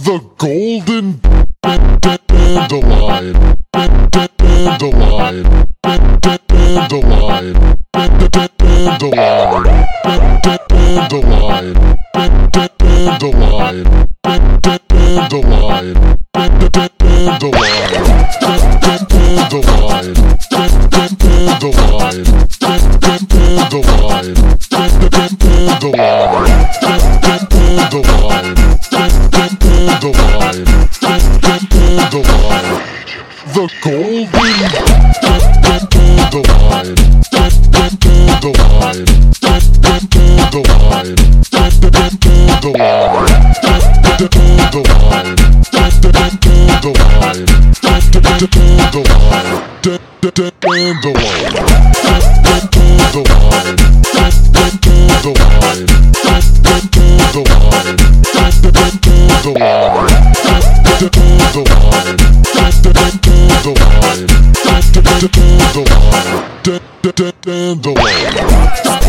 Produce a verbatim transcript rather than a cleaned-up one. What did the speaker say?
The golden dandelion, dandelion, dandelion, dandelion, dandelion, dandelion, dandelion, dandelion, dandelion, dandelion, the golden dandelion, dandelion, dandelion, dandelion, dandelion, dandelion, dandelion, dandelion, dandelion.